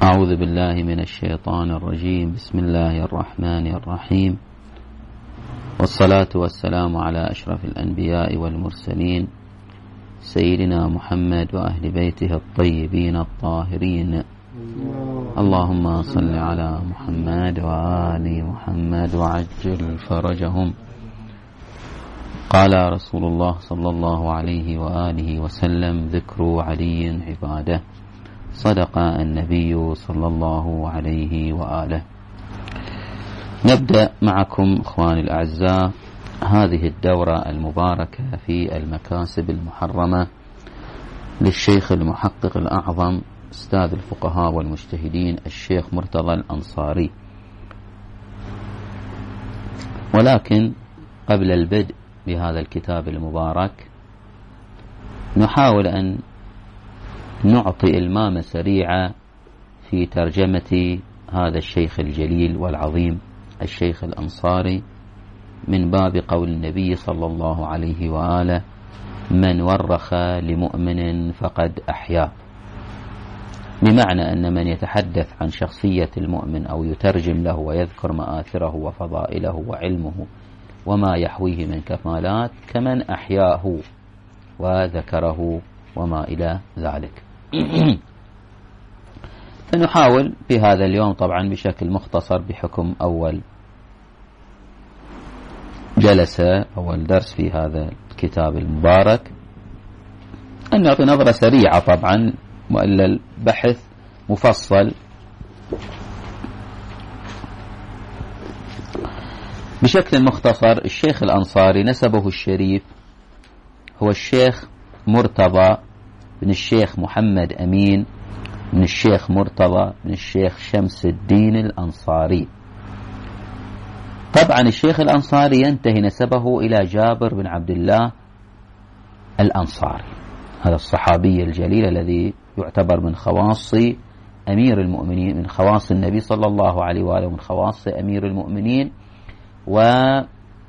أعوذ بالله من الشيطان الرجيم. بسم الله الرحمن الرحيم، والصلاة والسلام على أشرف الأنبياء والمرسلين سيدنا محمد وأهل بيته الطيبين الطاهرين. اللهم صل على محمد وآل محمد وعجل فرجهم. قال رسول الله صلى الله عليه وآله وسلم: ذكر علي عباده. صدق النبي صلى الله عليه وآله. نبدأ معكم إخواني الأعزاء هذه الدورة المباركة في المكاسب المحرمة للشيخ المحقق الأعظم أستاذ الفقهاء والمجتهدين الشيخ مرتضى الأنصاري. ولكن قبل البدء بهذا الكتاب المبارك نحاول أن نعطي إلمامة سريعة في ترجمة هذا الشيخ الجليل والعظيم الشيخ الأنصاري من باب قول النبي صلى الله عليه وآله: من ورخ لمؤمن فقد أحياه. بمعنى أن من يتحدث عن شخصية المؤمن أو يترجم له ويذكر مآثره وفضائله وعلمه وما يحويه من كمالات كمن أحياه وذكره وما إلى ذلك. فنحاول في هذا اليوم طبعا بشكل مختصر بحكم أول جلسة أول درس في هذا الكتاب المبارك أن نعطي نظرة سريعة طبعا، وإلا البحث مفصل. بشكل مختصر الشيخ الأنصاري نسبه الشريف هو الشيخ مرتضى بن الشيخ محمد أمين بن الشيخ مرتضى بن الشيخ شمس الدين الأنصاري. طبعا الشيخ الأنصاري ينتهي نسبه إلى جابر بن عبد الله الأنصاري، هذا الصحابي الجليل الذي يعتبر من خواص أمير المؤمنين، من خواص النبي صلى الله عليه وآله، ومن خواص أمير المؤمنين. ومما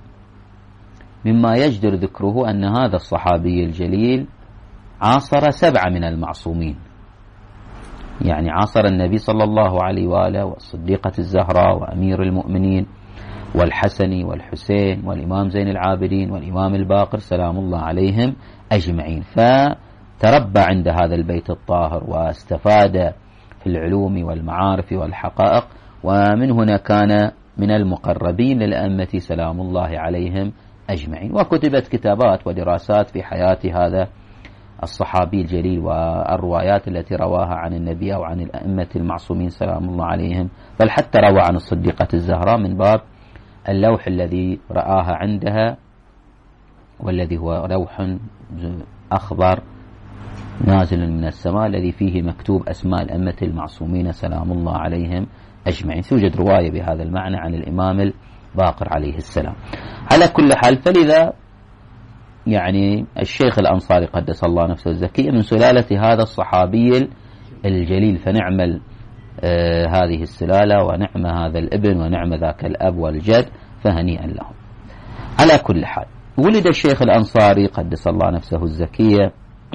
يجدر ذكره أن هذا الصحابي الجليل عاصر 7 من المعصومين، يعني عاصر النبي صلى الله عليه وآله والصديقة الزهراء وأمير المؤمنين والحسن والحسين والإمام زين العابدين والإمام الباقر سلام الله عليهم أجمعين. فتربى عند هذا البيت الطاهر واستفاد في العلوم والمعارف والحقائق، ومن هنا كان من المقربين للأئمة سلام الله عليهم أجمعين. وكتبت كتابات ودراسات في حياة هذا الصحابي الجليل والروايات التي رواها عن النبي أو عن الأئمة المعصومين سلام الله عليهم، بل حتى روى عن الصديقة الزهراء من باب اللوح الذي رآها عندها، والذي هو لوح أخضر نازل من السماء الذي فيه مكتوب أسماء الأئمة المعصومين سلام الله عليهم أجمعين. توجد رواية بهذا المعنى عن الإمام الباقر عليه السلام. على كل حال، فلذا يعني الشيخ الأنصاري قدس الله نفسه الزكية من سلالة هذا الصحابي الجليل، فنعمل هذه السلالة ونعم هذا الابن ونعم ذاك الأب والجد، فهنيئا لهم. على كل حال، ولد الشيخ الأنصاري قدس الله نفسه الزكية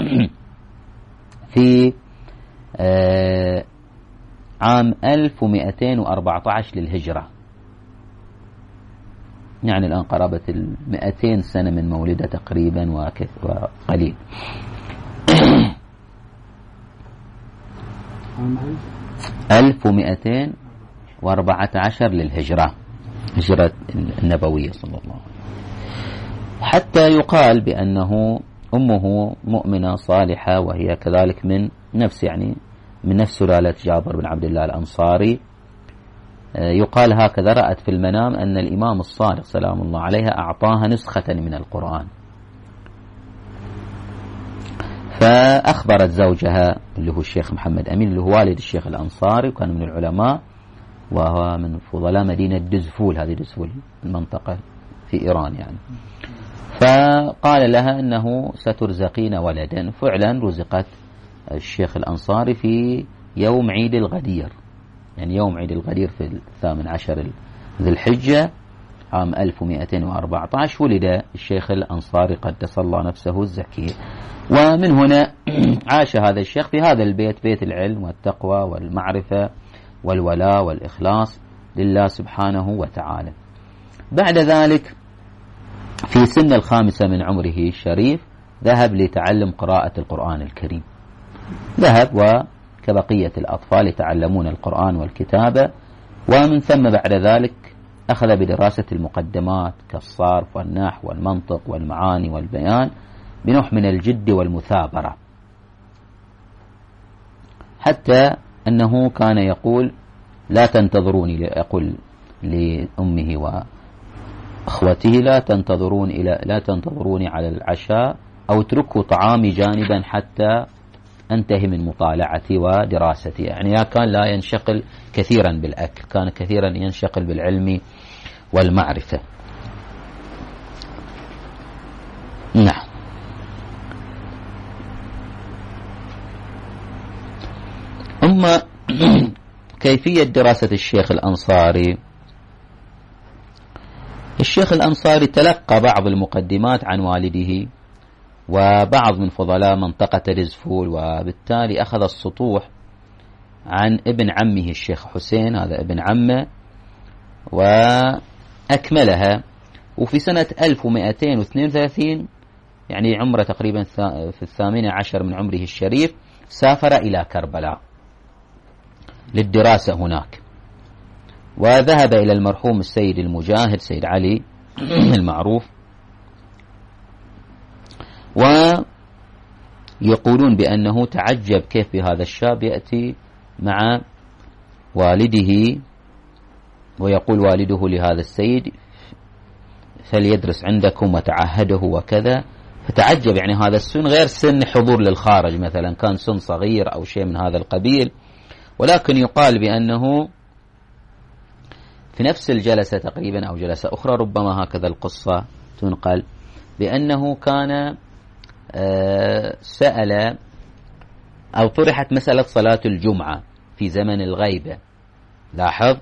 في عام 1214 للهجرة، يعني الآن قرابة 200 سنة من مولده تقريبا وقليل. 1214 للهجرة، هجرة النبوية صلى الله عليه وسلم. حتى يقال بأنه أمه مؤمنة صالحة، وهي كذلك من نفس سلالة جابر بن عبد الله الأنصاري. يقال هكذا: رأت في المنام أن الإمام الصادق سلام الله عليها أعطاها نسخة من القرآن، فأخبرت زوجها اللي هو الشيخ محمد أمين اللي هو والد الشيخ الأنصاري، وكان من العلماء وهو من فضلاء مدينة دزفول، هذه دزفول المنطقة في إيران يعني. فقال لها أنه سترزقين ولدا. فعلا رزقت الشيخ الأنصاري في يوم عيد الغدير، يعني يوم عيد الغدير في 18 ذي الحجة عام 1214 ولد الشيخ الأنصاري قدس الله نفسه الزكية. ومن هنا عاش هذا الشيخ في هذا البيت، بيت العلم والتقوى والمعرفة والولاء والإخلاص لله سبحانه وتعالى. بعد ذلك في سن 5 من عمره الشريف ذهب لتعلم قراءة القرآن الكريم، ذهب وكبقية الأطفال يتعلمون القرآن والكتابة، ومن ثم بعد ذلك أخذ بدراسة المقدمات كالصرف والنحو والمنطق والمعاني والبيان بنوع من الجد والمثابرة، حتى أنه كان يقول لا تنتظروني، يقول لأمه وأخوته لا تنتظروني على العشاء أو اتركوا طعامي جانبا حتى أنتهي من مطالعتي ودراستي. يعني كان لا ينشغل كثيرا بالأكل، كان كثيرا ينشغل بالعلم والمعرفة. نعم. أما كيفية دراسة الشيخ الأنصاري، الشيخ الأنصاري تلقى بعض المقدمات عن والده وبعض من فضلاء منطقة دزفول، وبالتالي أخذ السطوح عن ابن عمه الشيخ حسين، هذا ابن عمه، وأكملها. وفي سنة 1232 يعني عمره تقريبا في 18 من عمره الشريف سافر إلى كربلاء للدراسة هناك، وذهب إلى المرحوم السيد المجاهد سيد علي المعروف، ويقولون بأنه تعجب كيف هذا الشاب يأتي مع والده ويقول والده لهذا السيد فليدرس عندكم وتعهده وكذا، فتعجب. يعني هذا السن غير سن حضور للخارج مثلا، كان سن صغير أو شيء من هذا القبيل، ولكن يقال بأنه في نفس الجلسة تقريبا أو جلسة أخرى ربما هكذا القصة تنقل، بأنه كان سأل أو طرحت مسألة صلاة الجمعة في زمن الغيبة، لاحظ.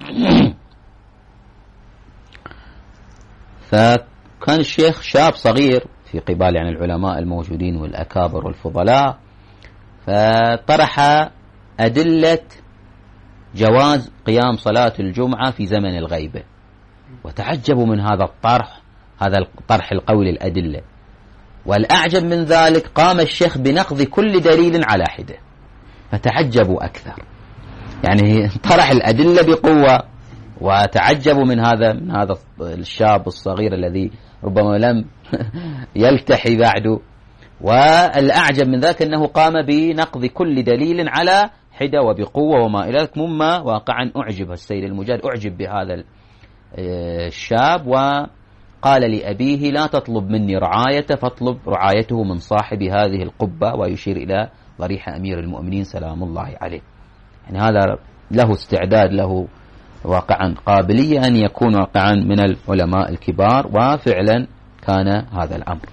فكان الشيخ شاب صغير في قبال يعني العلماء الموجودين والأكابر والفضلاء، فطرح أدلة جواز قيام صلاة الجمعة في زمن الغيبة، وتعجبوا من هذا الطرح، هذا الطرح القوي للأدلة. والأعجب من ذلك قام الشيخ بنقض كل دليل على حدة، فتعجبوا أكثر، يعني طرح الأدلة بقوة، وتعجبوا من هذا الشاب الصغير الذي ربما لم يلتحي بعد. والأعجب من ذلك أنه قام بنقض كل دليل على حدة وبقوة وما إلى ذلك، مما واقعا أعجب السيد المجاهد، أعجب بهذا الشاب، وقال لأبيه لا تطلب مني رعايته فاطلب رعايته من صاحب هذه القبة، ويشير إلى ضريح أمير المؤمنين سلام الله عليه. يعني هذا له استعداد، له واقعا قابلية أن يكون واقعا من العلماء الكبار، وفعلا كان هذا الأمر.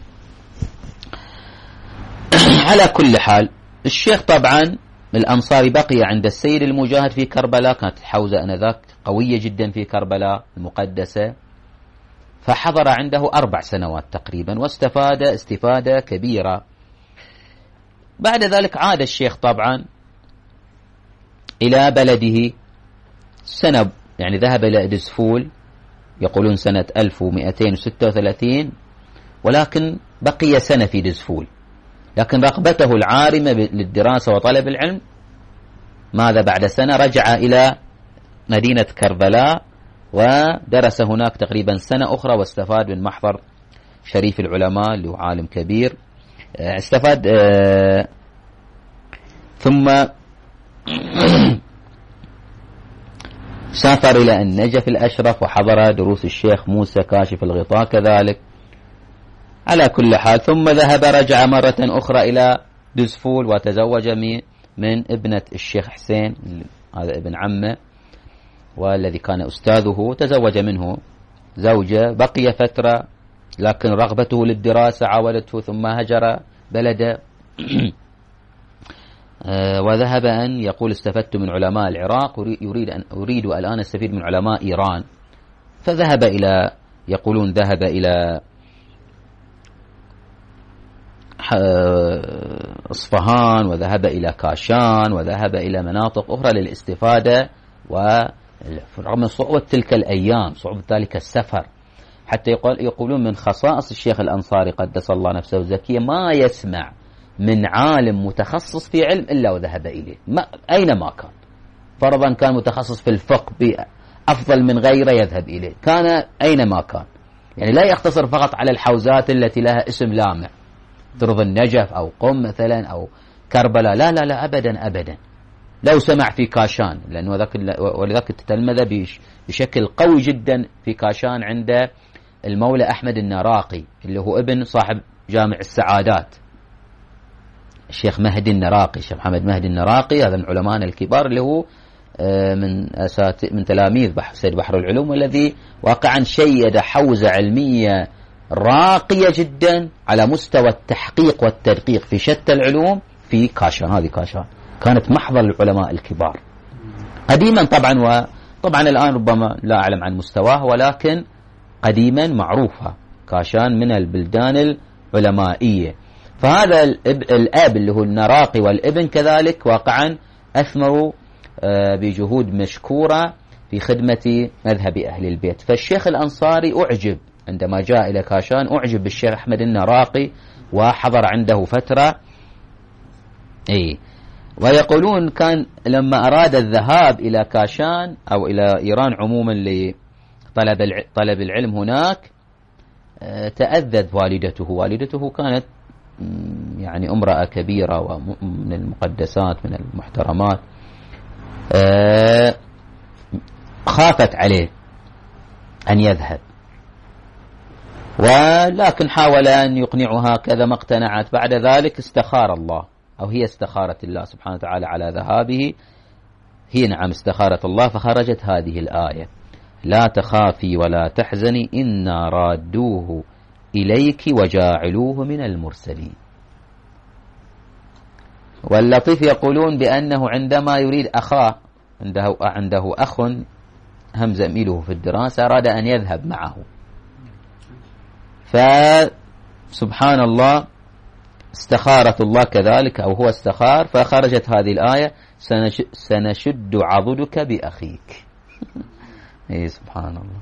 على كل حال الشيخ طبعا الأنصاري بقي عند السيد المجاهد في كربلاء، كانت الحوزة أنذاك قوية جدا في كربلاء المقدسة، فحضر عنده 4 سنوات تقريبا، واستفاد استفادة كبيرة. بعد ذلك عاد الشيخ طبعا إلى بلده سنة، يعني ذهب إلى دزفول يقولون سنة 1236، ولكن بقي سنة في دزفول، لكن رغبته العارمة للدراسة وطلب العلم ماذا بعد سنة رجع إلى مدينة كربلاء، ودرس هناك تقريبا سنة أخرى، واستفاد من محضر شريف العلماء اللي هو عالم كبير، استفاد. ثم سافر إلى النجف الأشرف وحضر دروس الشيخ موسى كاشف الغطاء كذلك. على كل حال ثم رجع مرة أخرى إلى دزفول وتزوج من ابنة الشيخ حسين، هذا ابن عمه والذي كان أستاذه، تزوج منه زوجة، بقي فترة لكن رغبته للدراسة عاودته، ثم هجر بلده وذهب أن يقول استفدت من علماء العراق، أريد الآن أستفيد من علماء إيران، فذهب إلى، يقولون ذهب إلى إصفهان وذهب إلى كاشان وذهب إلى مناطق أخرى للاستفادة، ورغم صعوبة تلك الأيام، صعوبة ذلك السفر، حتى يقولون من خصائص الشيخ الأنصاري قدس الله نفسه الزكية ما يسمع من عالم متخصص في علم إلا وذهب إليه أينما كان. فرضا كان متخصص في الفقه أفضل من غيره يذهب إليه، كان أينما كان، يعني لا يقتصر فقط على الحوزات التي لها اسم لامع، ترض النجف أو قم مثلا أو كربلاء، لا لا لا أبدا أبدا. لو سمع في كاشان، لأنه ولذلك تتلمذ بشكل قوي جدا في كاشان عند المولى أحمد النراقي اللي هو ابن صاحب جامع السعادات، الشيخ مهدي النراقي، الشيخ محمد مهدي النراقي، هذا من علماء الكبار اللي هو من تلاميذ سيد بحر العلوم، والذي واقعا شيد حوزة علمية راقية جدا على مستوى التحقيق والتدقيق في شتى العلوم في كاشان. هذه كاشان كانت محضر العلماء الكبار قديما طبعا، وطبعا الآن ربما لا أعلم عن مستواه، ولكن قديما معروفة كاشان من البلدان العلمائية. فهذا الأب اللي هو النراقي والابن كذلك واقعا أثمروا بجهود مشكورة في خدمة مذهب أهل البيت. فالشيخ الأنصاري أعجب عندما جاء إلى كاشان، أعجب بالشيخ أحمد النراقي وحضر عنده فترة. ويقولون كان لما أراد الذهاب إلى كاشان أو إلى إيران عموما لطلب العلم هناك، تأذت والدته كانت يعني امرأة كبيرة ومن المقدسات من المحترمات، خافت عليه أن يذهب، ولكن حاول أن يقنعها كذا ما اقتنعت. بعد ذلك استخار الله، أو هي استخارت الله سبحانه وتعالى على ذهابه، هي نعم استخارت الله، فخرجت هذه الآية: لا تخافي ولا تحزني إنا رادوه إليك وجاعلوه من المرسلين. واللطيف يقولون بأنه عندما يريد أخاه، عنده أخ هم زميله في الدراسة، أراد أن يذهب معه، فسبحان الله استخارت الله كذلك، أو هو استخار، فخرجت هذه الآية: سنشد عضدك بأخيك. سبحان الله.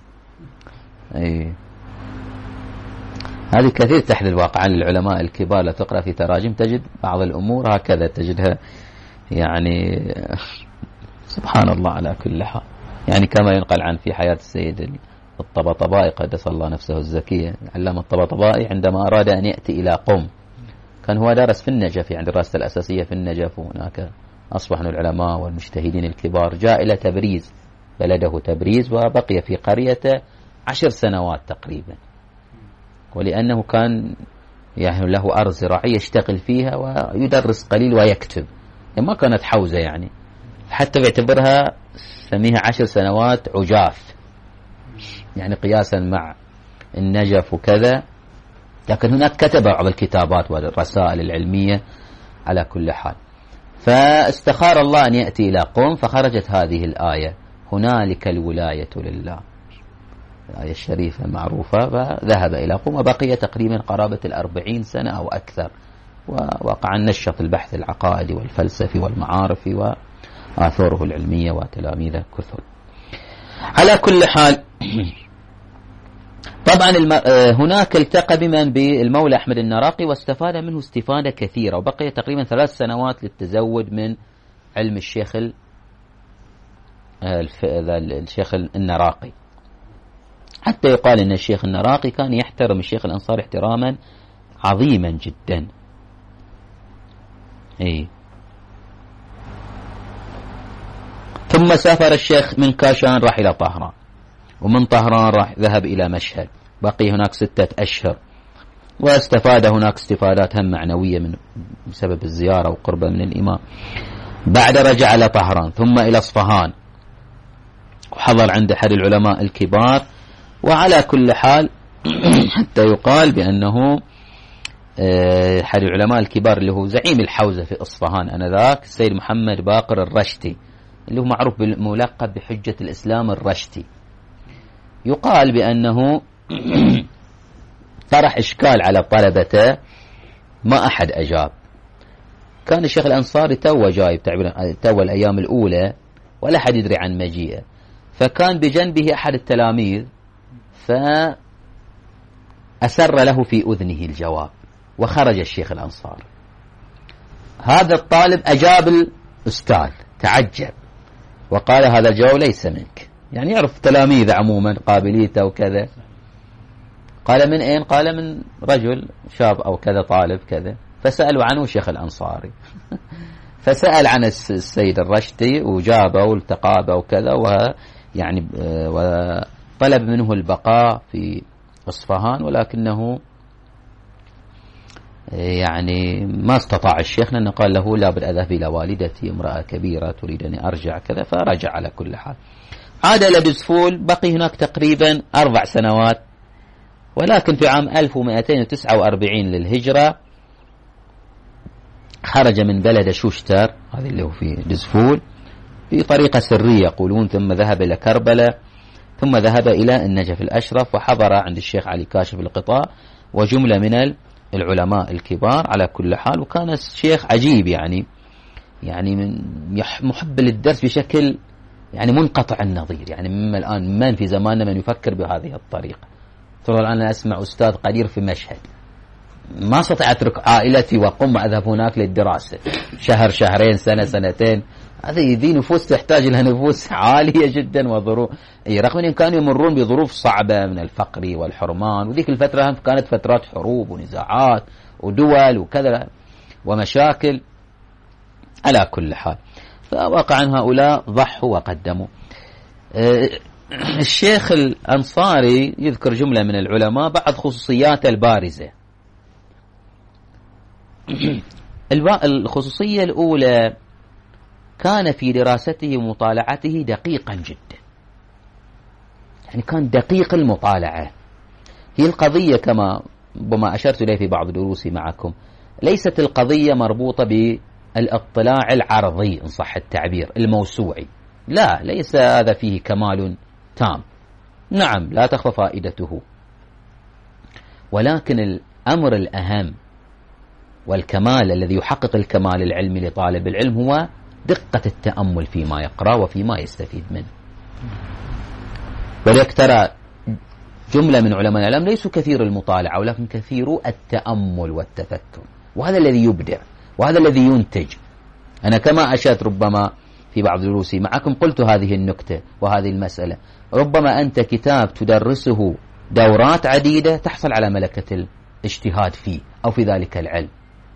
هذه كثير تحدث واقعا للعلماء الكبار، لا تقرأ في تراجم تجد بعض الأمور هكذا تجدها، يعني سبحان الله على كل حال. يعني كما ينقل عن في حياة السيد الطبطبائي قدس الله نفسه الزكية، علامة الطبطبائي عندما أراد أن يأتي إلى قم، كان هو دارس في النجف، يعني دراسة الأساسية في النجف، وهناك أصبح من العلماء والمجتهدين الكبار. جاء إلى تبريز، بلده تبريز، وبقي في قريته 10 سنوات تقريبا، ولأنه كان يعني له أرض زراعية يشتغل فيها ويدرس قليل ويكتب، ما كانت حوزة يعني، حتى يعتبرها سميها 10 سنوات عجاف، يعني قياسا مع النجف وكذا. لكن هناك كتب بعض الكتابات والرسائل العلمية على كل حال. فاستخار الله أن يأتي إلى قم، فخرجت هذه الآية: هنالك الولاية لله، الآية الشريفة معروفة. فذهب إلى قم وبقي تقريبا قرابة 40 سنة أو أكثر، ووقع نشط البحث العقائدي والفلسفي والمعارفي وآثاره العلمية وتلاميذه كثر. على كل حال طبعا هناك التقى بمن بالمولى أحمد النراقي واستفاد منه استفادة كثيرة، وبقي تقريبا 3 سنوات للتزود من علم الشيخ النراقي، حتى يقال أن الشيخ النراقي كان يحترم الشيخ الأنصاري احتراما عظيما جدا. ثم سافر الشيخ من كاشان راح إلى طهران، ومن طهران راح ذهب إلى مشهد، بقي هناك 6 أشهر، واستفاد هناك استفادات هم معنوية من بسبب الزيارة وقربة من الإمام. بعد رجع إلى طهران ثم إلى اصفهان، وحضر عند أحد العلماء الكبار. وعلى كل حال حتى يقال بأنه أحد العلماء الكبار اللي هو زعيم الحوزة في اصفهان أنذاك، السيد محمد باقر الرشتي، اللي هو معروف بالملقب بحجة الإسلام الرشتي، يقال بأنه طرح إشكال على طلبته ما أحد أجاب. كان الشيخ الأنصاري تو جايب تو الأيام الأولى ولا أحد يدري عن مجيئه، فكان بجنبه أحد التلاميذ فأسر له في أذنه الجواب، وخرج الشيخ الأنصاري. هذا الطالب أجاب الأستاذ، تعجب وقال هذا الجواب ليس منك، يعني يعرف تلاميذ عموما قابليته وكذا. قال من أين؟ قال من رجل شاب أو كذا طالب كذا. فسألوا عنه الشيخ الأنصاري فسأل عن السيد الرشدي وجابه والتقابه وكذا، ويعني وطلب منه البقاء في أصفهان، ولكنه يعني ما استطاع الشيخ، لأنه قال له لابد أذهب إلى والدتي امرأة كبيرة تريد أن أرجع كذا، فرجع على كل حال. عاد إلى دزفول، بقي هناك تقريبا 4 سنوات، ولكن في عام 1249 للهجرة خرج من بلد شوشتر، هذا اللي هو في دزفول، بطريقة سرية يقولون، ثم ذهب إلى كربلاء، ثم ذهب إلى النجف الأشرف، وحضر عند الشيخ علي كاشف القطاع وجملة من العلماء الكبار على كل حال. وكان الشيخ عجيب، يعني من محب للدرس بشكل يعني منقطع النظير، يعني مما الآن من في زماننا من يفكر بهذه الطريقة. ترى الآن أنا أسمع أستاذ قدير في مشهد، ما استطيع أترك عائلتي وأقوم وأذهب هناك للدراسة شهر شهرين سنة سنتين. هذه نفوس تحتاج إلى نفوس عالية جدا وظروف، رغم أنهم كانوا يمرون بظروف صعبة من الفقر والحرمان، وذيك الفترة كانت فترات حروب ونزاعات ودول وكذا ومشاكل على كل حال. فواقعا هؤلاء ضحوا وقدموا. الشيخ الأنصاري يذكر جملة من العلماء بعض خصوصياته البارزة. الخصوصية الأولى، كان في دراسته ومطالعته دقيقا جدا، يعني كان دقيق المطالعة. هي القضية كما ربما أشرت إليه في بعض دروسي معكم، ليست القضية مربوطة بالاطلاع العرضي إن صح التعبير الموسوعي، لا، ليس هذا فيه كمال تام، نعم لا تخفى فائدته، ولكن الأمر الأهم والكمال الذي يحقق الكمال العلمي لطالب العلم هو دقة التأمل فيما يقرأ وفيما يستفيد منه. ولذلك ترى جملة من علماء العلم ليسوا كثير المطالعة، ولكن كثير التأمل والتفكر، وهذا الذي يبدع وهذا الذي ينتج. أنا كما أشرت ربما في بعض دروسي معكم قلت هذه النكتة وهذه المسألة، ربما أنت كتاب تدرسه دورات عديدة تحصل على ملكة الاجتهاد فيه أو في ذلك العلم.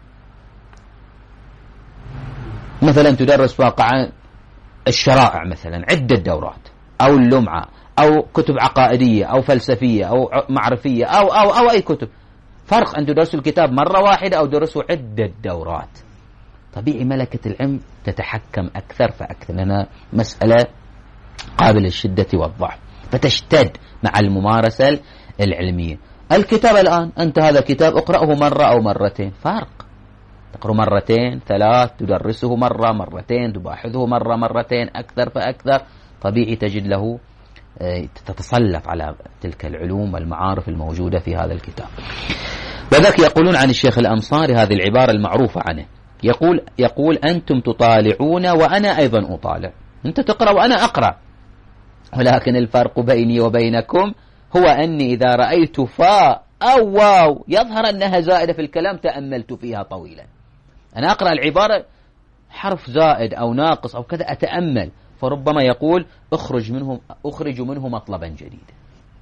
مثلا تدرس واقعا الشرائع مثلا عدة دورات، أو اللمعة، أو كتب عقائدية أو فلسفية أو معرفية أو أي كتب، فرق أن تدرس الكتاب مرة واحدة أو درسه عدة دورات. طبيعي ملكة العلم تتحكم أكثر فأكثر، لأنها مسألة قابلة للشدة والضعف، فتشتد مع الممارسة العلمية. الكتاب الآن أنت هذا كتاب اقرأه مرة أو مرتين، فرق، تقرأ مرتين 3، تدرسه مرة مرتين، تباحثه مرة مرتين، أكثر فأكثر، طبيعي تجد له تتسلط على تلك العلوم والمعارف الموجودة في هذا الكتاب. وذلك يقولون عن الشيخ الأنصاري هذه العبارة المعروفة عنه، يقول أنتم تطالعون وأنا أيضا أطالع، أنت تقرأ وأنا أقرأ، ولكن الفرق بيني وبينكم هو أني إذا رأيت فاء أو واو يظهر أنها زائدة في الكلام تأملت فيها طويلا. أنا أقرأ العبارة حرف زائد أو ناقص أو كذا أتأمل، فربما يقول أخرج منه مطلبا جديدا.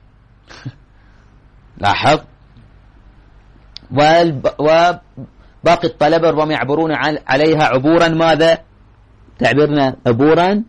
لاحظ. وباقي الطلبة ربما يعبرون عليها عبورا ماذا؟ تعبيرنا عبورا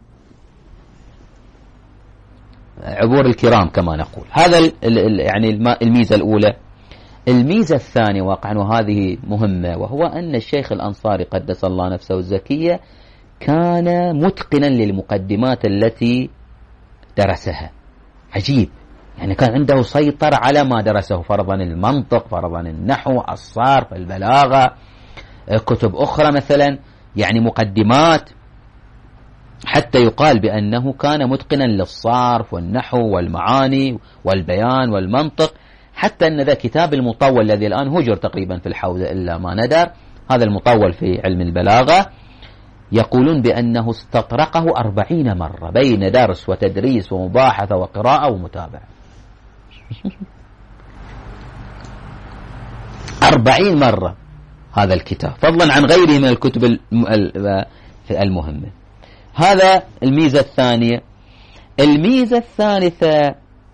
عبور الكرام كما نقول. هذا يعني الميزة الأولى. الميزة الثانية واقعا وهذه مهمة، وهو أن الشيخ الأنصاري قدس الله نفسه الزكية كان متقنا للمقدمات التي درسها. عجيب، يعني كان عنده سيطرة على ما درسه، فرضا المنطق، فرضا النحو، الصرف، البلاغة، كتب أخرى مثلا، يعني مقدمات، حتى يقال بأنه كان متقنا للصرف والنحو والمعاني والبيان والمنطق، حتى أن ذا كتاب المطول الذي الآن هجر تقريبا في الحوزة إلا ما ندر، هذا المطول في علم البلاغة، يقولون بأنه استطرقه 40 مرة بين درس وتدريس ومباحثة وقراءة ومتابعة. 40 مرة هذا الكتاب، فضلا عن غيره من الكتب المهمة. هذا الميزة الثانية. الميزة الثالثة،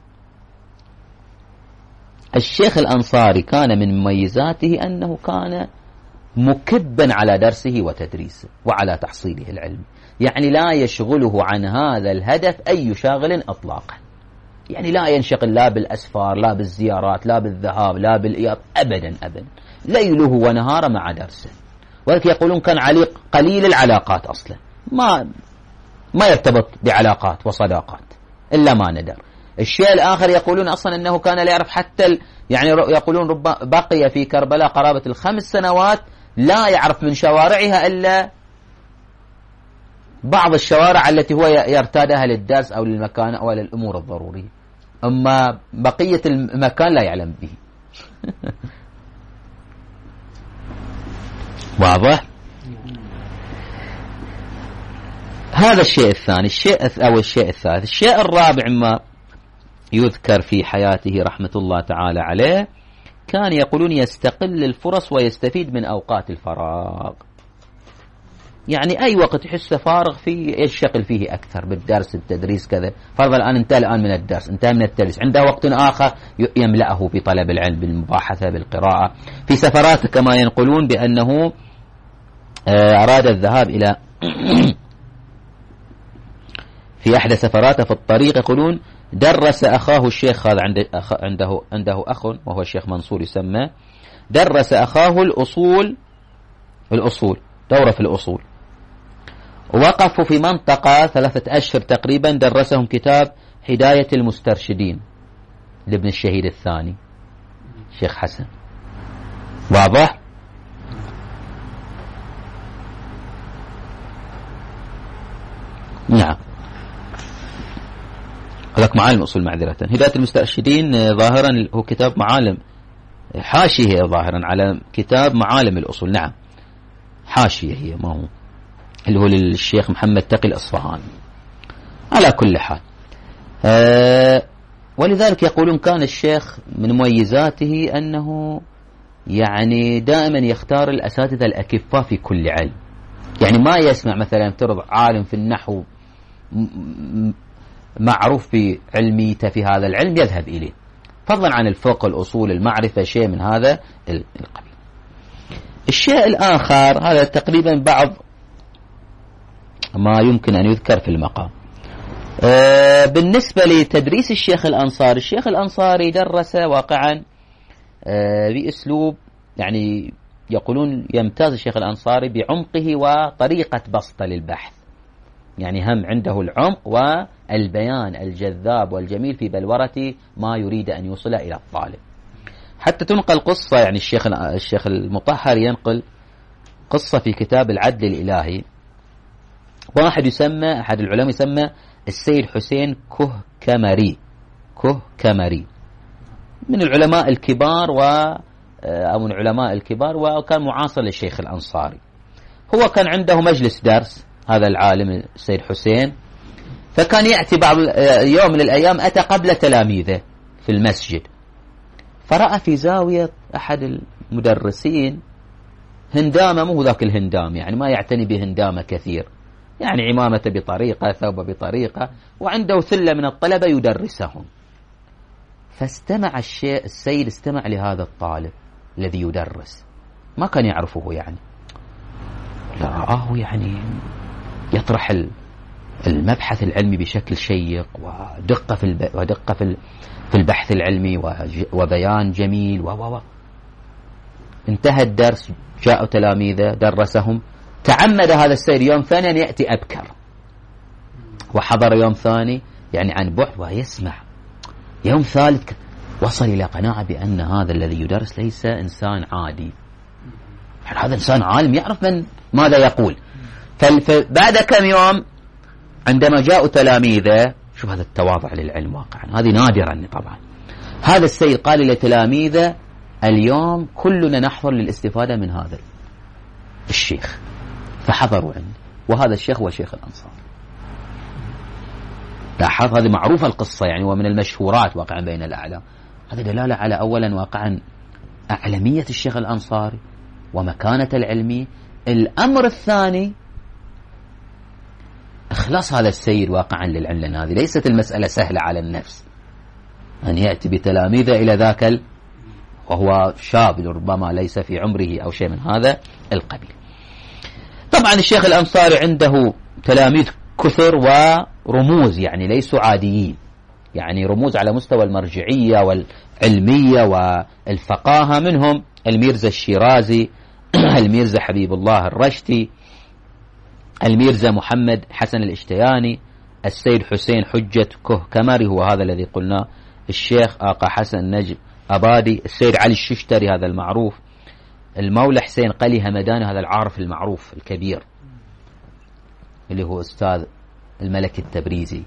الشيخ الأنصاري كان من مميزاته أنه كان مكبا على درسه وتدريسه وعلى تحصيله العلمي، يعني لا يشغله عن هذا الهدف أي شاغل أطلاقا، يعني لا ينشغل لا بالأسفار لا بالزيارات لا بالذهاب لا بالإياب، أبدا أبدا، ليله ونهاره مع درسه. ولكن يقولون كان قليل العلاقات أصلا، ما يرتبط بعلاقات وصداقات إلا ما ندر. الشيء الآخر يقولون أصلا أنه كان لا يعرف حتى يعني يقولون بقي في كربلاء قرابة 5 سنوات لا يعرف من شوارعها إلا بعض الشوارع التي هو يرتادها للدرس أو للمكان أو للأمور الضرورية، أما بقية المكان لا يعلم به. واضح؟ هذا الشيء الثاني. الشيء الثالث. الشيء الرابع ما يذكر في حياته رحمة الله تعالى عليه، كان يقولون يستقل الفرص ويستفيد من أوقات الفراغ، يعني أي وقت يحس فارغ فيه يشتغل فيه أكثر بالدرس التدريس كذا. فرضا الآن انتهى من الدرس، انتهى من التدريس، عنده وقت آخر يملأه بطلب العلم بالمباحثة بالقراءة. في سفراته كما ينقلون بأنه أراد الذهاب إلى في أحد سفراته في الطريق يقولون درس أخاه الشيخ، هذا عنده أخ وهو الشيخ منصور يسمى، درس أخاه الأصول دورة في الأصول، وقفوا في منطقة 3 أشهر تقريبا، درسهم كتاب هداية المسترشدين لابن الشهيد الثاني الشيخ حسن. واضح؟ نعم. هذاك معالم أصول معذرة. هداية المسترشدين ظاهرا هو كتاب معالم، حاشية ظاهرا على كتاب معالم الأصول. نعم حاشية هي، ما هو اللي هو للشيخ محمد تقي الأصفهاني. على كل حال ولذلك يقولون كان الشيخ من مميزاته أنه يعني دائما يختار الأساتذة الأكفاء في كل علم، يعني ما يسمع مثلا افترض عالم في النحو معروف بعلميته في هذا العلم يذهب إليه، فضلا عن الفقه الأصول المعرفة شيء من هذا القبيل. الشيء الآخر هذا تقريبا بعض ما يمكن أن يذكر في المقام. بالنسبة لتدريس الشيخ الأنصاري، الشيخ الأنصاري درس واقعا بأسلوب يعني يقولون يمتاز الشيخ الأنصاري بعمقه وطريقة بسطة للبحث، يعني هم عنده العمق والبيان الجذاب والجميل في بلورة ما يريد أن يوصل إلى الطالب. حتى تنقل قصة، يعني الشيخ المطهر ينقل قصة في كتاب العدل الإلهي، واحد يسمى أحد العلماء يسمى السيد حسين كهكمري من العلماء الكبار أو من العلماء الكبار، وكان معاصر للشيخ الأنصاري. هو كان عنده مجلس درس هذا العالم السيد حسين، فكان يأتي بعض يوم من الأيام أتى قبل تلاميذه في المسجد، فرأى في زاوية أحد المدرسين هندامة، مو ذاك الهندام يعني ما يعتني بهندامة كثير، يعني عمامته بطريقة ثوبه بطريقة، وعنده ثلة من الطلبة يدرسهم. فاستمع السيد استمع لهذا الطالب الذي يدرس، ما كان يعرفه يعني، رآه يعني يطرح المبحث العلمي بشكل شيق ودقة في البحث العلمي وبيان جميل انتهى الدرس، جاءوا تلاميذه درسهم. تعمد هذا السيد يوم ثاني أن يأتي أبكر، وحضر يوم ثاني يعني عن بعد ويسمع. يوم ثالث وصل إلى قناعة بأن هذا الذي يدرس ليس إنسان عادي، يعني هذا إنسان عالم يعرف ماذا يقول. فبعد كم يوم عندما جاءوا تلاميذه، شوف هذا التواضع للعلم واقعا، هذه نادرا طبعا، هذا السيد قال لتلاميذه اليوم كلنا نحضر للاستفادة من هذا الشيخ، فحضروا عنده، وهذا الشيخ هو شيخ الأنصار. لاحظ هذه معروفة القصة يعني، ومن المشهورات واقعا بين الأعلام. هذا دلالة على أولا واقعا أعلمية الشيخ الأنصاري ومكانة العلمية. الأمر الثاني إخلاص هذا السيد واقعا للعلم، لأن هذه ليست المسألة سهلة على النفس أن يأتي بتلاميذه إلى ذاك وهو شاب ربما ليس في عمره أو شيء من هذا القبيل. طبعا الشيخ الأنصاري عنده تلاميذ كثر ورموز، يعني ليسوا عاديين، يعني رموز على مستوى المرجعية والعلمية والفقاهة، منهم الميرزا الشيرازي، الميرزا حبيب الله الرشتي، الميرزا محمد حسن الاشتياني، السيد حسين حجة كهكمري هو هذا الذي قلنا، الشيخ آقا حسن نجم أبادي، السيد علي الششتري هذا المعروف، المولى حسين قلي همداني هذا العارف المعروف الكبير اللي هو أستاذ الملك التبريزي،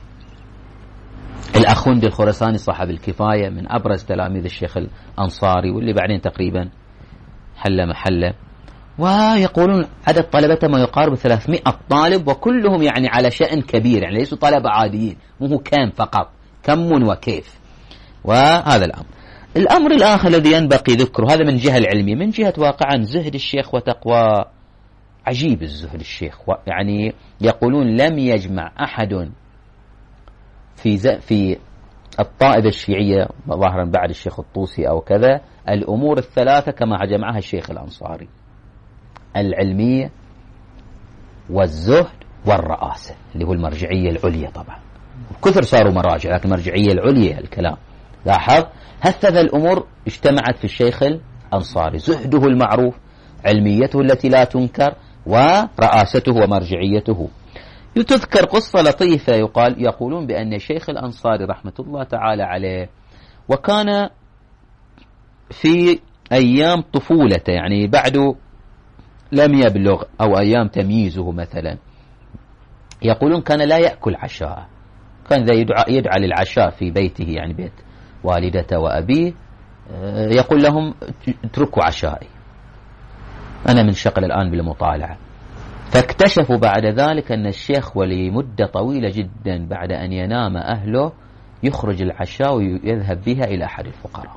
الأخوندي الخراساني صاحب الكفاية من أبرز تلاميذ الشيخ الأنصاري، واللي بعدين تقريبا حل محله. ويقولون عدد طلبته ما يقارب 300 طالب، وكلهم يعني على شأن كبير، يعني ليسوا طلبة عاديين، مو كم فقط، كم وكيف. وهذا الأمر الآخر الذي ينبغي ذكره، هذا من جهة العلمية. من جهة واقعا زهد الشيخ وتقوى، عجيب الزهد الشيخ، يعني يقولون لم يجمع أحد في الطائفة الشيعية ظاهرا بعد الشيخ الطوسي أو كذا الأمور الثلاثة كما جمعها الشيخ الأنصاري: العلمية والزهد والرئاسة، اللي هو المرجعية العليا. طبعا كثر صاروا مراجع، لكن المرجعية العليا الكلام. لاحظ هذه الأمور اجتمعت في الشيخ الأنصاري: زهده المعروف، علميته التي لا تنكر، ورئاسته ومرجعيته. تذكر قصة لطيفة، يقولون بأن الشيخ الأنصاري رحمة الله تعالى عليه، وكان في أيام طفولته، يعني بعده لم يبلغ أو أيام تمييزه مثلا، يقولون كان لا يأكل عشاء، كان يدعى للعشاء في بيته، يعني بيت والدته وأبيه، يقول لهم اتركوا عشائي، أنا منشغل الآن بالمطالعة. فاكتشفوا بعد ذلك أن الشيخ ولمدة طويلة جدا بعد أن ينام أهله يخرج العشاء ويذهب بها إلى أحد الفقراء،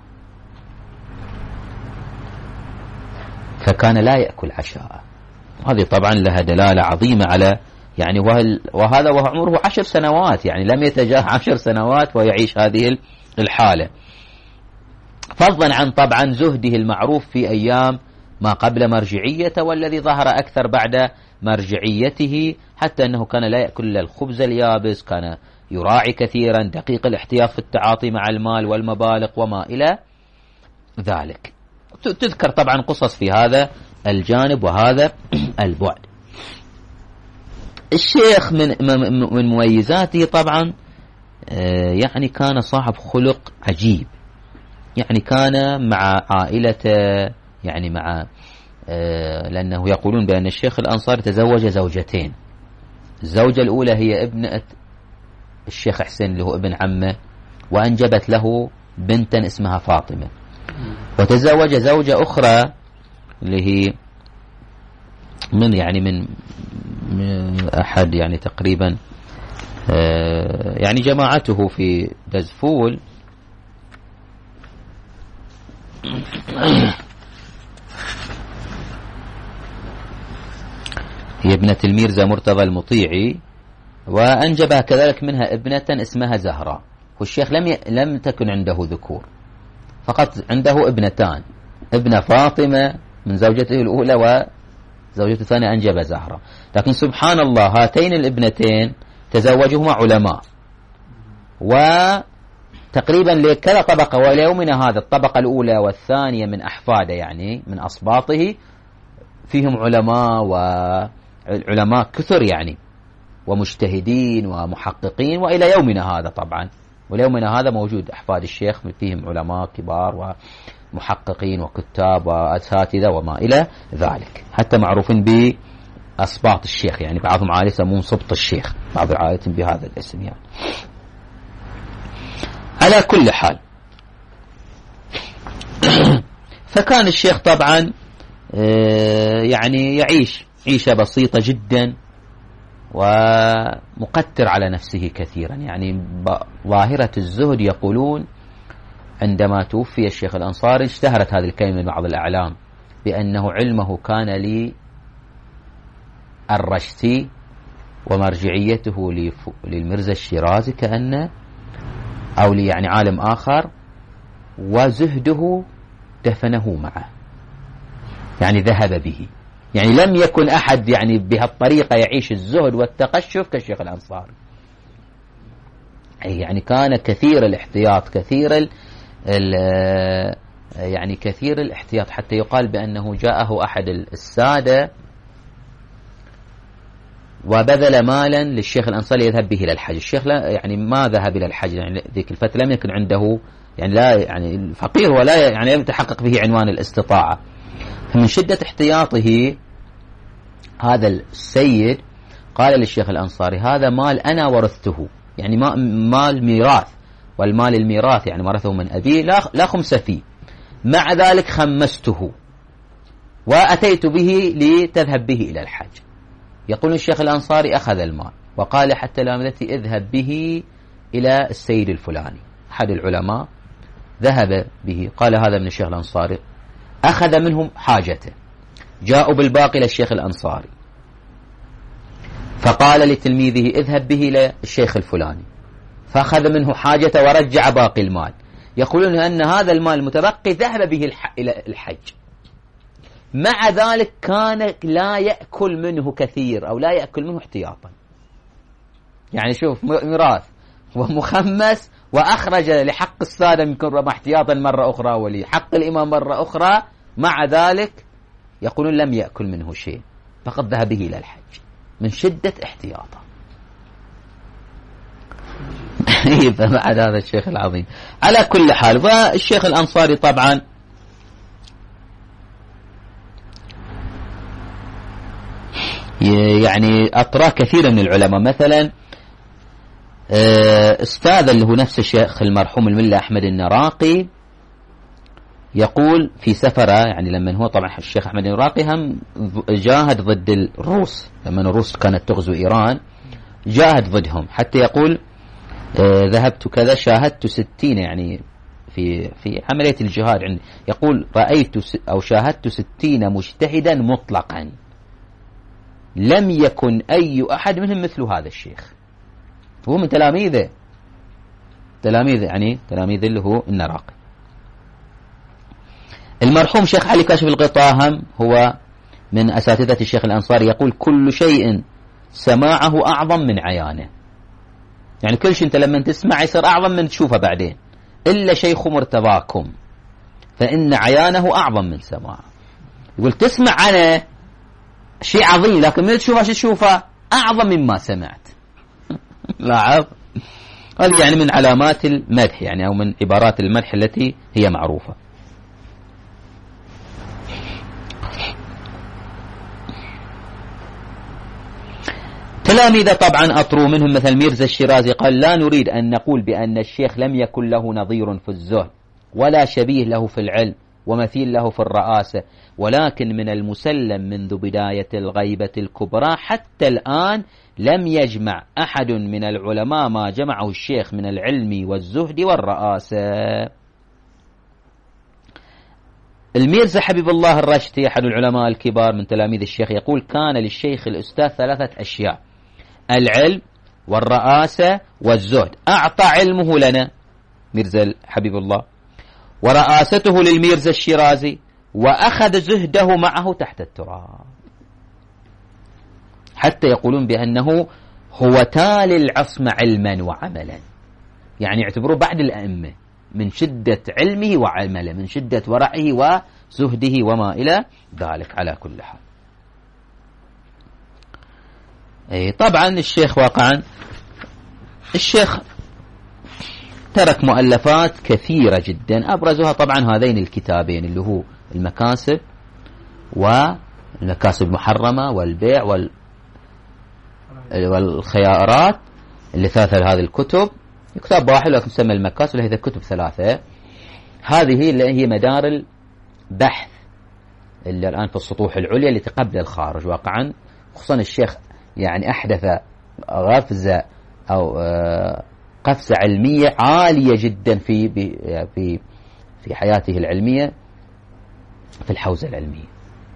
فكان لا يأكل عشاء. هذه طبعا لها دلالة عظيمة على يعني وهذا وهو عمره 10 سنوات، يعني لم يتجاوز 10 سنوات ويعيش هذه الحالة، فضلا عن طبعا زهده المعروف في أيام ما قبل مرجعيته، والذي ظهر أكثر بعد مرجعيته، حتى أنه كان لا يأكل الخبز اليابس، كان يراعي كثيرا دقيق الاحتياط في التعاطي مع المال والمبالغ وما إلى ذلك. تذكر طبعا قصص في هذا الجانب وهذا البعد. الشيخ من مميزاته طبعا يعني كان صاحب خلق عجيب، يعني كان مع عائلته، يعني مع لأنه يقولون بأن الشيخ الأنصاري تزوج زوجتين. الزوجة الأولى هي ابنة الشيخ حسين اللي هو ابن عمه، وأنجبت له بنتا اسمها فاطمة، وتزوج زوجة أخرى اللي هي من أحد يعني تقريبا يعني جماعته في دزفول، هي ابنة الميرزا مرتضى المطيعي، وأنجبها كذلك منها ابنة اسمها زهراء. والشيخ لم تكن عنده ذكور، فقط عنده ابنتان، ابنة فاطمة من زوجته الأولى وزوجته الثانية أنجب زهراء. لكن سبحان الله هاتين الابنتين تزوجهما علماء، وتقريبا لكذا طبقة، وليومنا هذا الطبقة الأولى والثانية من أحفاده يعني من أصباطه فيهم علماء، وعلماء كثر يعني ومجتهدين ومحققين، وإلى يومنا هذا طبعا، وليومنا هذا موجود أحفاد الشيخ فيهم علماء كبار ومحققين وكتاب وأساتذة وما إلى ذلك، حتى معروفين بأصباط الشيخ، يعني بعضهم عائلة يسمون سبط الشيخ، بعض العائلة بهذا الاسم يعني. على كل حال فكان الشيخ طبعا يعني يعيش عيشة بسيطة جدا ومقتر على نفسه كثيرا. يعني ظاهرة الزهد يقولون عندما توفي الشيخ الأنصاري اشتهرت هذه الكلمة من بعض الأعلام بأنه علمه كان للرشتي ومرجعيته للمرزا الشيرازي كأنه أو يعني عالم آخر، وزهده دفنه معه، يعني ذهب به. يعني لم يكن أحد يعني بهالطريقة يعيش الزهد والتقشف كالشيخ الأنصاري. يعني كان كثير الاحتياط، يعني كثير الاحتياط، حتى يقال بأنه جاءه أحد السادة وبذل مالا للشيخ الأنصاري يذهب به إلى الحج. الشيخ لا يعني ما ذهب إلى الحج، يعني ذيك الفترة لم يكن عنده يعني لا يعني الفقير ولا يعني لم يتحقق به عنوان الاستطاعة. فمن شدة احتياطه هذا السيد قال للشيخ الأنصاري هذا مال أنا ورثته، يعني مال ميراث، والمال الميراث يعني ورثه من أبيه لا خمس فيه، مع ذلك خمسته وأتيت به لتذهب به إلى الحج. يقول الشيخ الأنصاري أخذ المال وقال حتى لامذتي اذهب به إلى السيد الفلاني أحد العلماء، ذهب به قال هذا من الشيخ الأنصاري، أخذ منهم حاجته، جاءوا بالباقي للشيخ الأنصاري فقال لتلميذه اذهب به إلى الشيخ الفلاني، فأخذ منه حاجته ورجع باقي المال. يقولون أن هذا المال المتبقي ذهب به إلى الحج، مع ذلك كان لا يأكل منه كثير أو لا يأكل منه احتياطا. يعني شوف ميراث ومخمس وأخرج لحق السادة من كرم احتياطا مرة أخرى ولحق الإمام مرة أخرى، مع ذلك يقولون لم يأكل منه شيء، فقد ذهب به إلى الحج من شدة احتياطه. فبعد هذا الشيخ العظيم على كل حال. والشيخ الأنصاري طبعا يعني أطراه كثيرا من العلماء. مثلا استاذ اللي هو نفس الشيخ المرحوم الملا أحمد النراقي يقول في سفره، يعني لما هو طبعا الشيخ أحمد النراقي هم جاهد ضد الروس، لما الروس كانت تغزو إيران جاهد ضدهم، حتى يقول ذهبت كذا شاهدت 60 يعني في عملية الجهاد، يعني يقول رأيت أو شاهدت 60 مجتهدا مطلقا لم يكن أي أحد منهم مثل هذا الشيخ، هو من تلاميذه يعني تلاميذ اللي هو النراقي. المرحوم شيخ علي كاشف الغطاهم هو من أساتذة الشيخ الأنصاري، يقول كل شيء سماعه أعظم من عيانه، يعني كل شيء أنت لما تسمع يصير أعظم من تشوفه بعدين، إلا شيخ مرتضاكم فإن عيانه أعظم من سماعه. يقول تسمع عنه شيء عظيم لكن من تشوفه أعظم مما سمعت. لاحظ هذه يعني من علامات المدح، يعني أو من عبارات المدح التي هي معروفة. تلاميذ طبعا أطروا منهم مثل ميرزا الشيرازي قال لا نريد أن نقول بأن الشيخ لم يكن له نظير في الزهد ولا شبيه له في العلم ومثيل له في الرئاسة، ولكن من المسلم منذ بداية الغيبة الكبرى حتى الآن لم يجمع أحد من العلماء ما جمعه الشيخ من العلم والزهد والرئاسة. الميرزا حبيب الله الرشتي أحد العلماء الكبار من تلاميذ الشيخ يقول كان للشيخ الأستاذ 3 أشياء: العلم والرئاسة والزهد. أعطى علمه لنا ميرزا حبيب الله، ورئاسته للميرزا الشيرازي، وأخذ زهده معه تحت التراب، حتى يقولون بأنه هو تالي العصم علما وعملا، يعني يعتبروه بعد الأئمة من شدة علمه وعمله، من شدة ورعه وزهده وما إلى ذلك. على كل حال طبعا الشيخ واقعا الشيخ ترك مؤلفات كثيرة جدا، أبرزها طبعا هذين الكتابين اللي هو المكاسب والمكاسب المحرمة والبيع والخيارات، اللي 3 هذه الكتب، كتاب واحد لكن تسمى المكاسب، هذه كتب 3 هذه اللي هي مدار البحث اللي الآن في السطوح العليا اللي تقبل الخارج واقعا، خصوصا الشيخ يعني أحدث غفزة أو قفزة علمية عالية جدا في حياته العلمية، في الحوزة العلمية،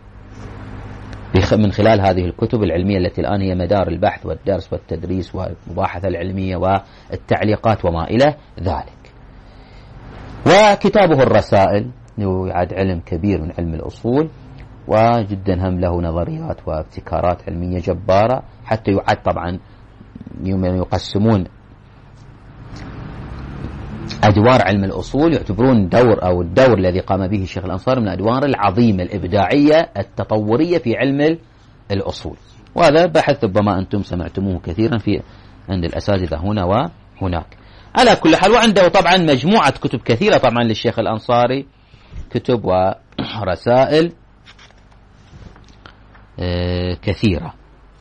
من خلال هذه الكتب العلمية التي الآن هي مدار البحث والدرس والتدريس والمباحثة العلمية والتعليقات وما إلى ذلك. وكتابه الرسائل يعد علم كبير من علم الأصول، وجدا هم له نظريات وابتكارات علمية جبارة، حتى يعد طبعا يقسمون أدوار علم الأصول، يعتبرون الدور الذي قام به الشيخ الأنصاري من الأدوار العظيمة الإبداعية التطورية في علم الأصول. وهذا بحث ربما أنتم سمعتموه كثيرا عند الأساتذة هنا وهناك. على كل حال، وعنده طبعا مجموعة كتب كثيرة طبعا للشيخ الأنصاري، كتب ورسائل كثيرة.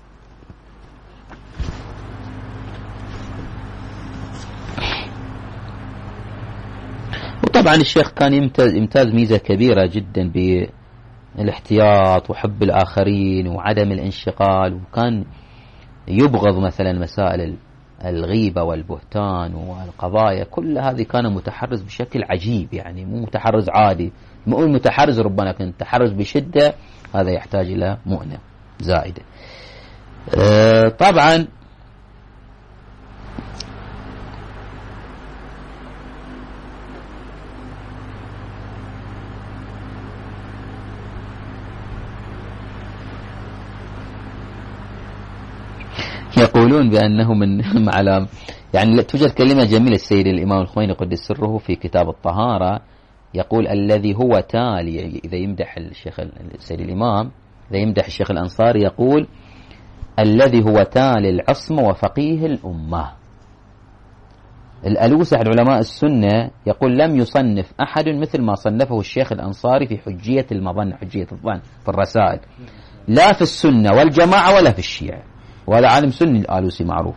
وطبعا الشيخ كان يمتاز ميزة كبيرة جدا بالاحتياط وحب الآخرين وعدم الانشغال، وكان يبغض مثلا مسائل الغيبة والبهتان والقضايا، كل هذه كان متحرز بشكل عجيب، يعني مو متحرز عادي، نقول متحرز ربما، لكن تحرز بشدة هذا يحتاج إلى مؤنة زائدة. طبعا يقولون بأنه من على يعني توجد كلمة جميلة السيد الإمام الخميني قدس سره في كتاب الطهارة، يقول الذي هو تالي، إذا يمدح الشيخ السيد الإمام، إذا يمدح الشيخ الأنصاري يقول الذي هو تالي العصمة وفقيه الأمة. الألوسي أحد علماء السنة يقول لم يصنف أحد مثل ما صنفه الشيخ الأنصاري في حجية المظن، حجية الظن في الرسائل، لا في السنة والجماعة ولا في الشيعة، وهذا عالم سني الآلوسي معروف.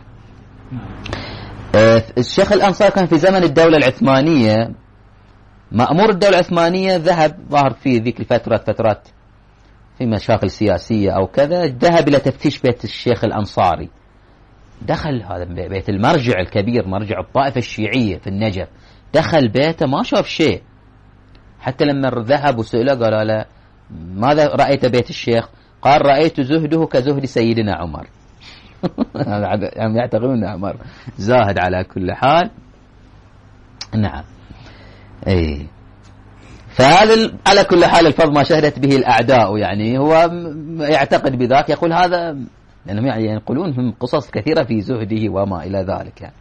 الشيخ الأنصاري كان في زمن الدولة العثمانية، مأمور الدولة العثمانية ذهب، ظهر في ذيك الفترة فترات في مشاكل سياسية أو كذا، ذهب إلى تفتيش بيت الشيخ الأنصاري، دخل هذا بيت المرجع الكبير، مرجع الطائفة الشيعية في النجف، دخل بيته ما شاف شيء، حتى لما ذهب وسئله قال له ماذا رأيت بيت الشيخ؟ قال رأيت زهده كزهد سيدنا عمر. يعني يعتقدون أن عمر زاهد على كل حال. نعم. اي فهذا على كل حال الفضل ما شهدت به الأعداء، يعني هو يعتقد بذاك، يقول هذا لأنهم يعني ينقلون قصص كثيرة في زهده وما إلى ذلك. يعني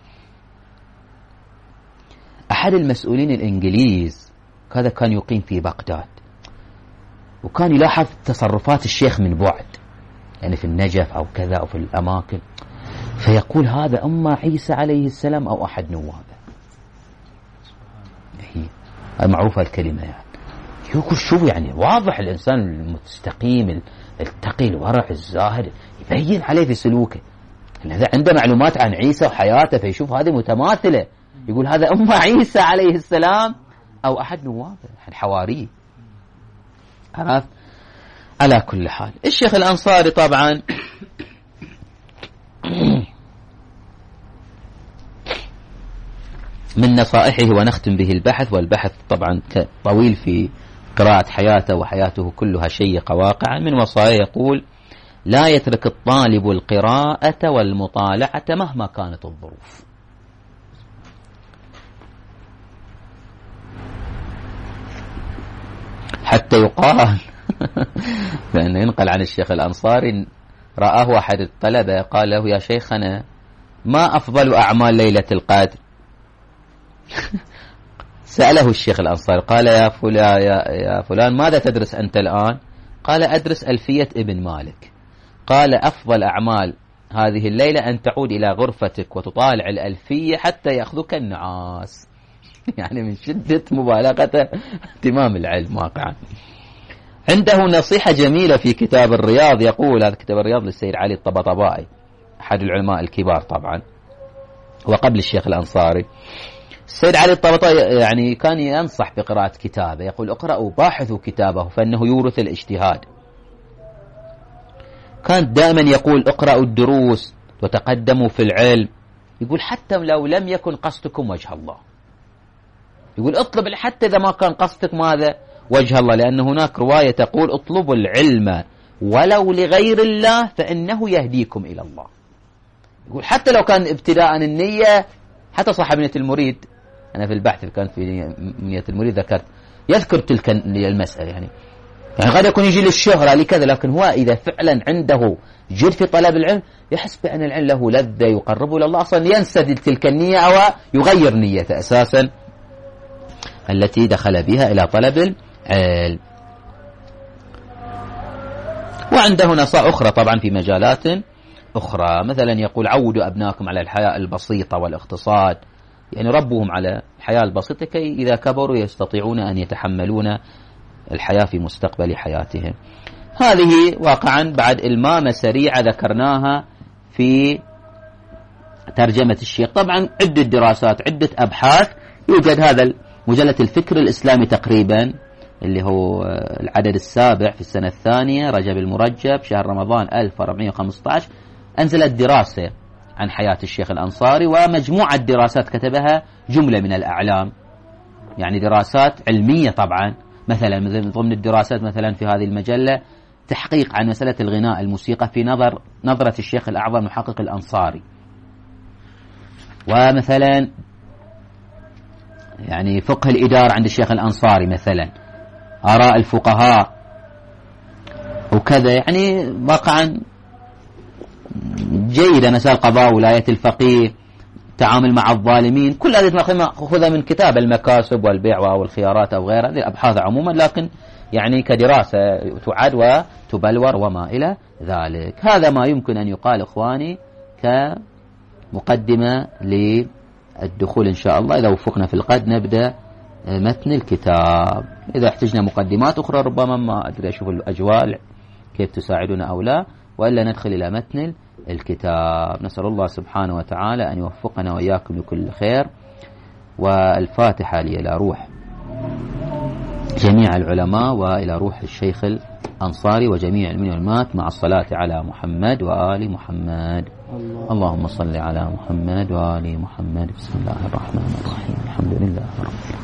أحد المسؤولين الإنجليز هذا كان يقيم في بغداد، وكان يلاحظ تصرفات الشيخ من بعد، يعني في النجف أو كذا أو في الأماكن، فيقول هذا أما عيسى عليه السلام أو أحد نوابه. هي معروفة الكلمة، يعني يقول شو يعني واضح الإنسان المستقيم التقي الورع الزاهد يبين عليه في سلوكه، هذا عنده معلومات عن عيسى وحياته فيشوف هذه متماثلة، يقول هذا أما عيسى عليه السلام أو أحد نوابه الحواري. عرفت؟ على كل حال الشيخ الأنصاري طبعا من نصائحه، ونختم به البحث، والبحث طبعا طويل في قراءة حياته، وحياته كلها شيقة واقعا. من وصايا يقول لا يترك الطالب القراءة والمطالعة مهما كانت الظروف. حتى يقال لأنه ينقل عن الشيخ الأنصاري رآه أحد الطلبة قال له يا شيخنا ما أفضل أعمال ليلة القدر؟ سأله الشيخ الأنصاري قال يا فلان ماذا تدرس أنت الآن؟ قال أدرس ألفية ابن مالك. قال أفضل أعمال هذه الليلة أن تعود إلى غرفتك وتطالع الألفية حتى يأخذك النعاس. يعني من شدة مبالغته اهتمام العلم واقعا. عنده نصيحة جميلة في كتاب الرياض، يقول هذا كتاب الرياض للسيد علي الطبطبائي أحد العلماء الكبار طبعا وقبل الشيخ الأنصاري، السيد علي الطبطبي يعني كان ينصح بقراءة كتابه، يقول اقرأوا باحثوا كتابه فإنه يورث الاجتهاد. كان دائما يقول اقرأوا الدروس وتقدموا في العلم. يقول حتى لو لم يكن قصدكم وجه الله، يقول اطلب حتى إذا ما كان قصدك ماذا؟ وجه الله، لأن هناك رواية تقول اطلبوا العلم ولو لغير الله فإنه يهديكم إلى الله. يقول حتى لو كان ابتداء النية، حتى صاحب نية المريد، أنا في البحث كان في نية المريد ذكرت يذكر تلك المسألة، يعني قد يكون يجي للشهرة لكذا، لكن هو إذا فعلا عنده جد في طلب العلم يحس بأن العلم له لذة يقربه إلى الله، أصلا ينسى تلك النية أو يغير نيته أساسا التي دخل بها إلى طلب العلم. وعنده نصائح أخرى طبعا في مجالات أخرى، مثلا يقول عودوا أبنائكم على الحياة البسيطة والاقتصاد، يعني ربوهم على الحياة البسيطة كي إذا كبروا يستطيعون أن يتحملون الحياة في مستقبل حياتهم. هذه واقعا بعد إلمامة سريعة ذكرناها في ترجمة الشيخ. طبعا عدة دراسات عدة أبحاث، يوجد هذا مجلة الفكر الإسلامي تقريبا اللي هو العدد السابع في السنة الثانية، رجب المرجب شهر رمضان 1415، أنزلت دراسة عن حياة الشيخ الأنصاري، ومجموعة دراسات كتبها جملة من الأعلام، يعني دراسات علمية. طبعا مثلا ضمن الدراسات مثلا في هذه المجلة تحقيق عن مسألة الغناء الموسيقى في نظرة الشيخ الأعظم محقق الأنصاري، ومثلا يعني فقه الإدارة عند الشيخ الأنصاري، مثلا آراء الفقهاء وكذا، يعني واقعا جيدة. مسائل قضاء ولاية الفقيه، التعامل مع الظالمين، كل هذه مأخوذة من كتاب المكاسب والبيع والخيارات أو غيرها، هذه الأبحاث عموما، لكن يعني كدراسة تعد وتبلور وما إلى ذلك. هذا ما يمكن أن يقال إخواني كمقدمة للدخول إن شاء الله. إذا وفقنا في الغد نبدأ متن الكتاب. إذا احتجنا مقدمات أخرى ربما ما أدري أشوف الأجواء كيف تساعدنا أو لا، وإلا ندخل إلى متن الكتاب. نسأل الله سبحانه وتعالى أن يوفقنا وإياكم لكل خير. والفاتحة لي إلى روح جميع العلماء وإلى روح الشيخ الأنصاري وجميع المؤمنات، مع الصلاة على محمد وآل محمد. اللهم صل على محمد وآل محمد. بسم الله الرحمن الرحيم. الحمد لله رب العالمين.